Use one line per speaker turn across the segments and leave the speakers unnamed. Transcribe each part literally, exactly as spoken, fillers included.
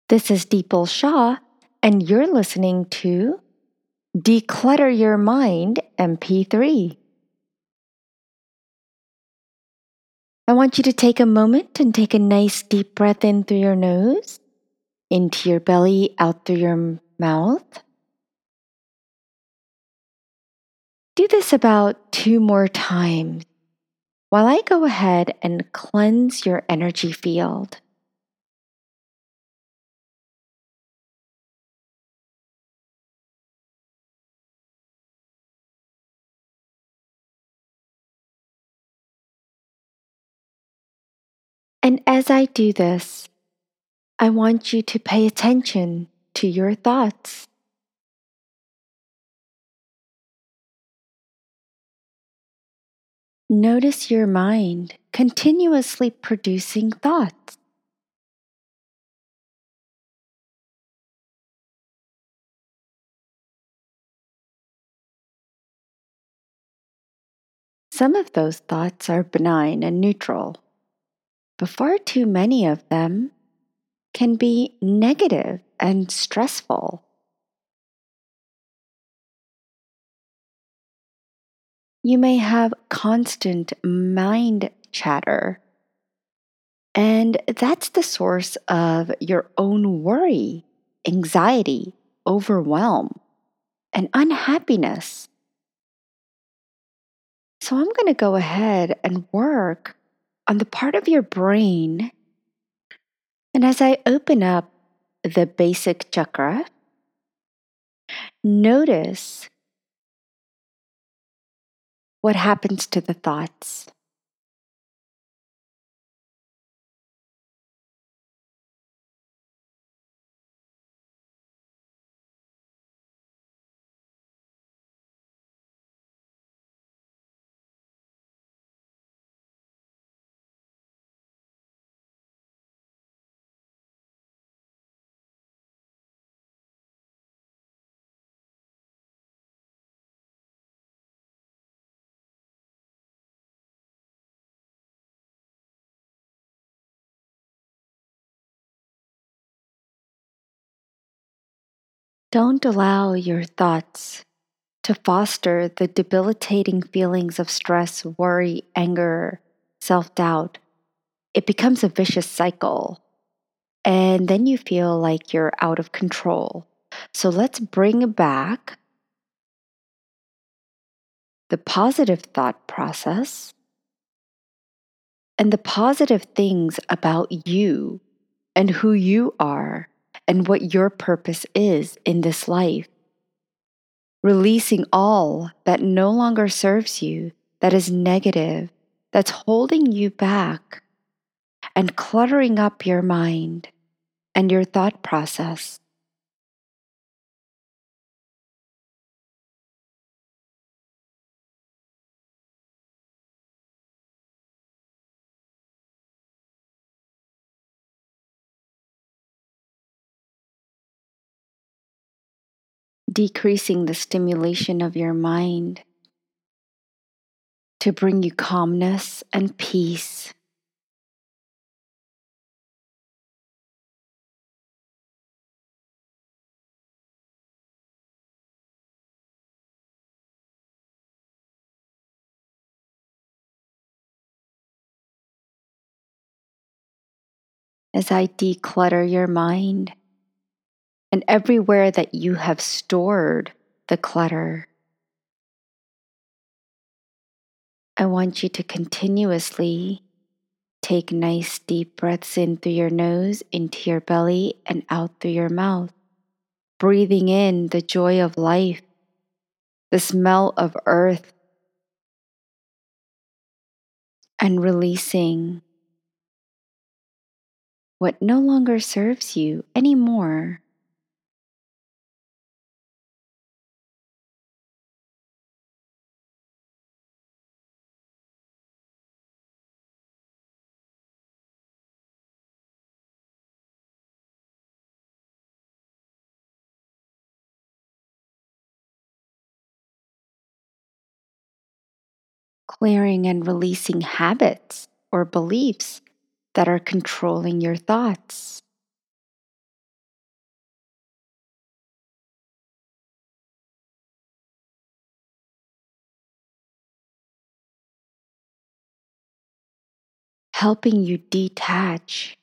This is Deepal Shah, and you're listening to Declutter Your Mind M P three. I want you to take a moment and take a nice deep breath in through your nose, into your belly, out through your mouth. Do this about two more times while I go ahead and cleanse your energy field. And as I do this, I want you to pay attention to your thoughts. Notice your mind continuously producing thoughts. Some of those thoughts are benign and neutral, but far too many of them can be negative and stressful. You may have constant mind chatter, and that's the source of your own worry, anxiety, overwhelm, and unhappiness. So, I'm going to go ahead and work on the part of your brain. And as I open up the basic chakra, notice what happens to the thoughts. Don't allow your thoughts to foster the debilitating feelings of stress, worry, anger, self doubt. It becomes a vicious cycle, and then you feel like you're out of control. So let's bring back the positive thought process and the positive things about you and who you are and what your purpose is in this life. Releasing all that no longer serves you, that is negative, that's holding you back, and cluttering up your mind and your thought process. Decreasing the stimulation of your mind to bring you calmness and peace. As I declutter your mind and everywhere that you have stored the clutter, I want you to continuously take nice deep breaths in through your nose, into your belly, and out through your mouth. Breathing in the joy of life, the smell of earth, and releasing what no longer serves you anymore. Clearing and releasing habits or beliefs that are controlling your thoughts. helping you detach,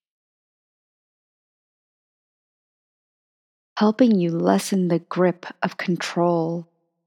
helping you lessen the grip of control.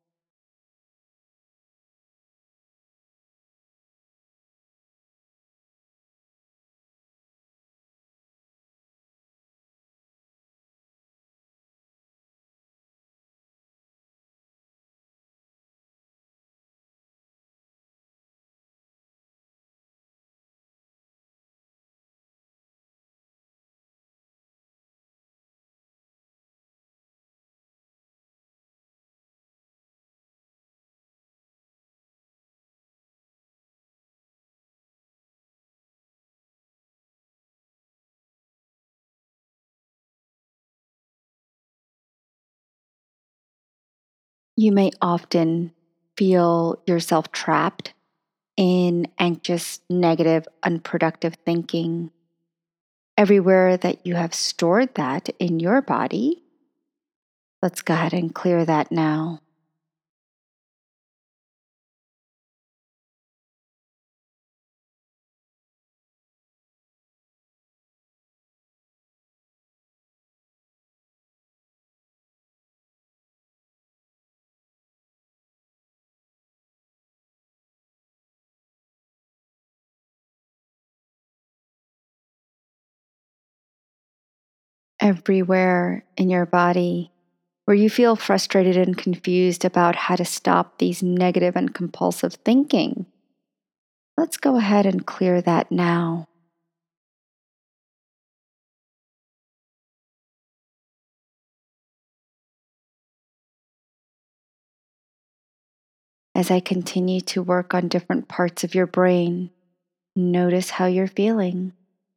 You may often feel yourself trapped in anxious, negative, unproductive thinking. Everywhere that you have stored that in your body, let's go ahead and clear that now. Everywhere in your body where you feel frustrated and confused about how to stop these negative and compulsive thinking, let's go ahead and clear that now. As I continue to work on different parts of your brain, notice how you're feeling.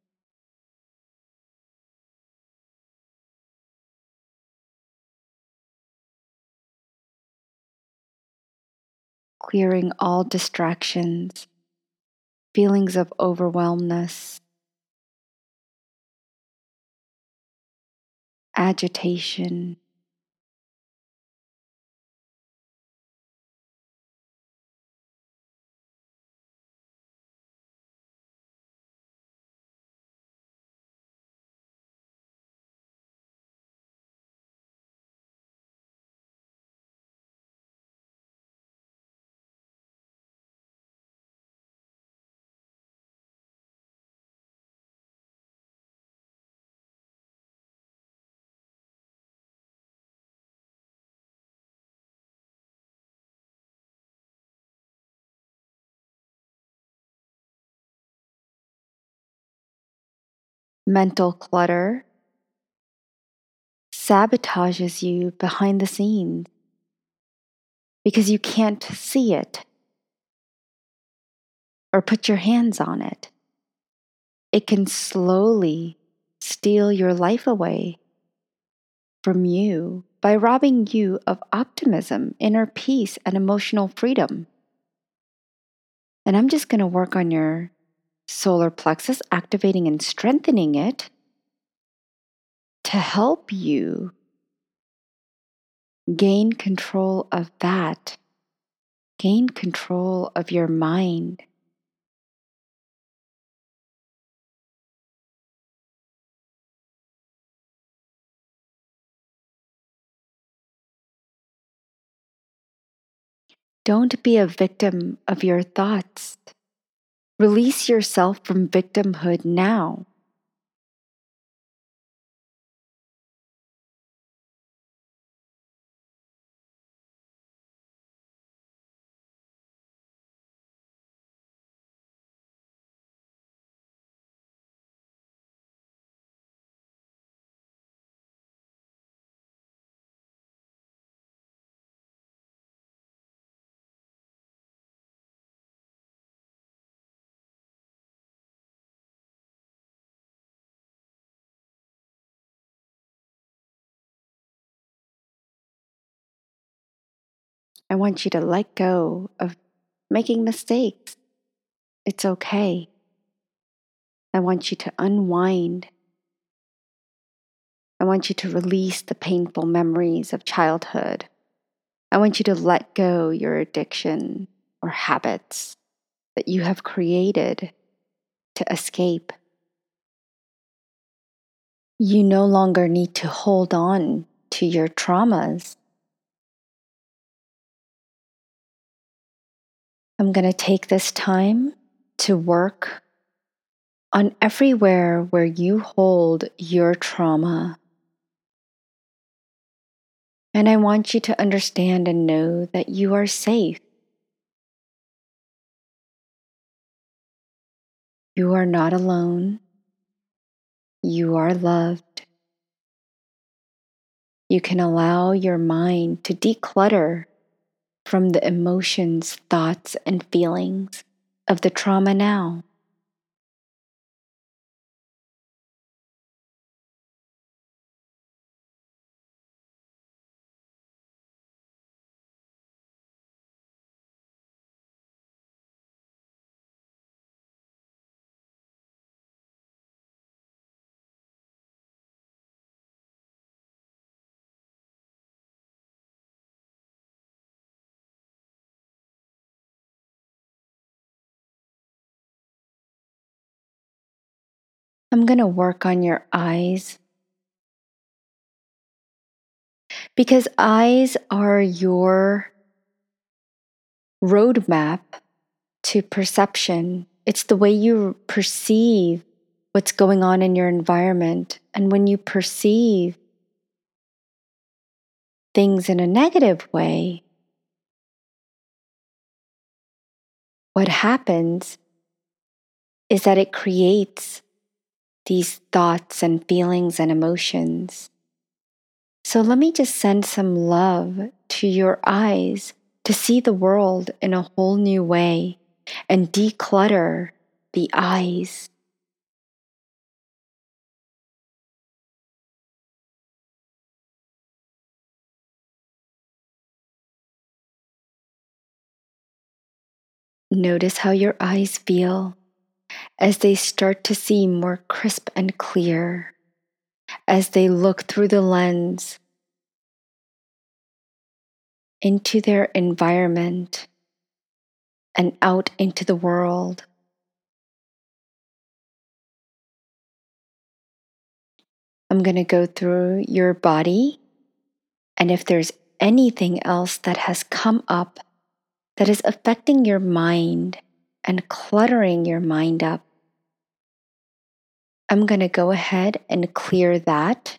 Clearing all distractions, feelings of overwhelmness, agitation, mental clutter sabotages you behind the scenes because you can't see it or put your hands on it. It can slowly steal your life away from you by robbing you of optimism, inner peace, and emotional freedom. And I'm just going to work on your solar plexus, activating and strengthening it to help you gain control of that, gain control of your mind. Don't be a victim of your thoughts. Release yourself from victimhood now. I want you to let go of making mistakes. It's okay. I want you to unwind. I want you to release the painful memories of childhood. I want you to let go your addiction or habits that you have created to escape. You no longer need to hold on to your traumas. I'm going to take this time to work on everywhere where you hold your trauma. And I want you to understand and know that you are safe. You are not alone. You are loved. You can allow your mind to declutter from the emotions, thoughts, and feelings of the trauma now. I'm going to work on your eyes because eyes are your roadmap to perception. It's the way you perceive what's going on in your environment. And when you perceive things in a negative way, what happens is that it creates these thoughts and feelings and emotions. So let me just send some love to your eyes to see the world in a whole new way and declutter the eyes. Notice how your eyes feel as they start to see more crisp and clear, as they look through the lens into their environment and out into the world. I'm going to go through your body, and if there's anything else that has come up that is affecting your mind and cluttering your mind up, I'm going to go ahead and clear that.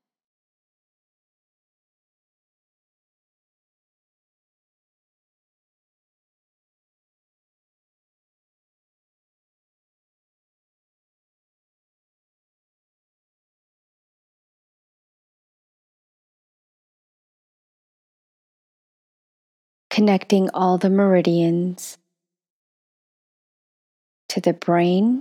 Connecting all the meridians to the brain,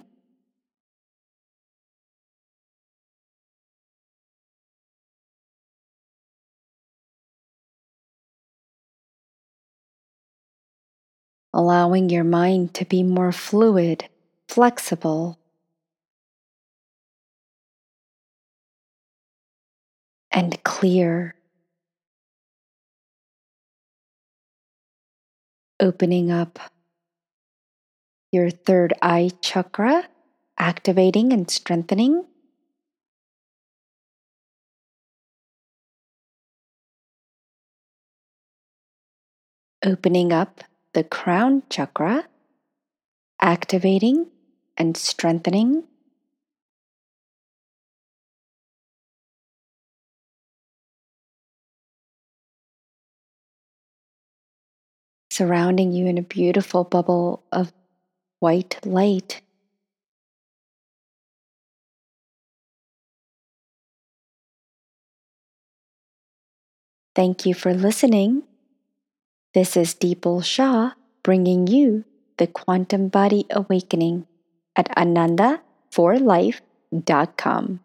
allowing your mind to be more fluid, flexible, and clear. Opening up your third eye chakra, activating and strengthening. Opening up the crown chakra, activating and strengthening. Surrounding you in a beautiful bubble of white light. Thank you for listening. This is Deepal Shah bringing you the Quantum Body Awakening at ananda for life dot com.